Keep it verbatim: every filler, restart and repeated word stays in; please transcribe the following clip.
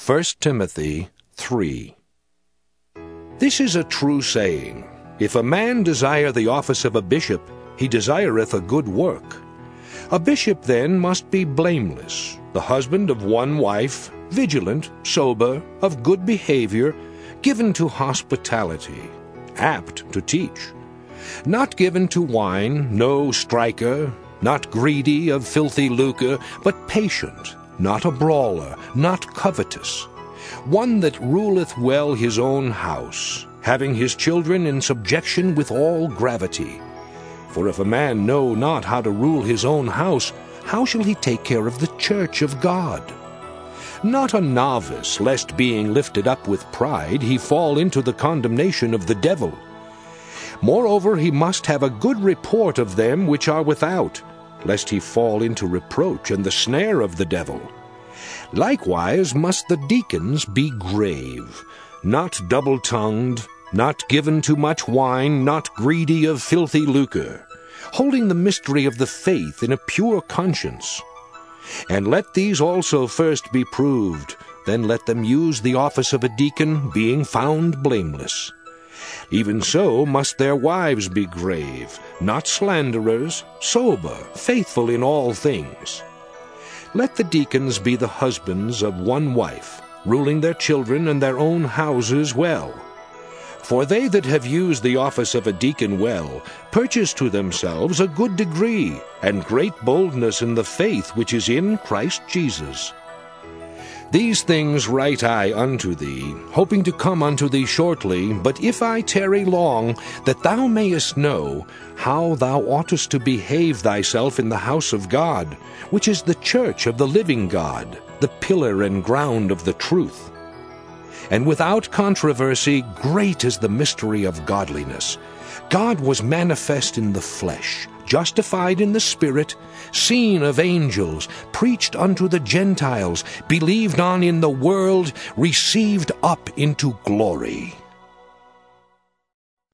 First Timothy three. This is a true saying, If a man desire the office of a bishop, he desireth a good work. A bishop then must be blameless, the husband of one wife, vigilant, sober, of good behavior, given to hospitality, apt to teach, not given to wine, no striker, not greedy of filthy lucre, but patient, not a brawler, not covetous, one that ruleth well his own house, having his children in subjection with all gravity. For if a man know not how to rule his own house, how shall he take care of the church of God? Not a novice, lest being lifted up with pride he fall into the condemnation of the devil. Moreover, he must have a good report of them which are without, lest he fall into reproach and the snare of the devil. Likewise must the deacons be grave, not double-tongued, not given to much wine, not greedy of filthy lucre, holding the mystery of the faith in a pure conscience. And let these also first be proved, then let them use the office of a deacon, being found blameless. Even so must their wives be grave, not slanderers, sober, faithful in all things. Let the deacons be the husbands of one wife, ruling their children and their own houses well. For they that have used the office of a deacon well purchase to themselves a good degree, and great boldness in the faith which is in Christ Jesus. These things write I unto thee, hoping to come unto thee shortly, but if I tarry long, that thou mayest know how thou oughtest to behave thyself in the house of God, which is the church of the living God, the pillar and ground of the truth. And without controversy, great is the mystery of godliness. God was manifest in the flesh, justified in the Spirit, seen of angels, preached unto the Gentiles, believed on in the world, received up into glory.